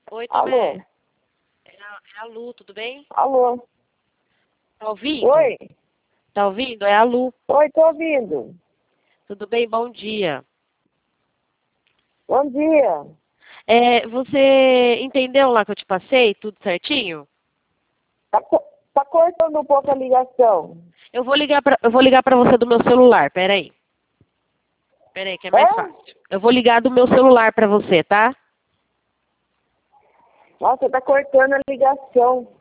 Oi, Alô? Tomé. É a Lu, tudo bem? Alô? Tá ouvindo? Oi? Tá ouvindo? É a Lu. Oi, tô ouvindo. Tudo bem? Bom dia. Bom dia. Você entendeu lá que eu te passei? Tudo certinho? Tá cortando um pouco a ligação. Eu vou ligar pra você do meu celular, peraí. Peraí, que é mais É? fácil. Eu vou ligar do meu celular pra você, tá? Nossa, tá cortando a ligação.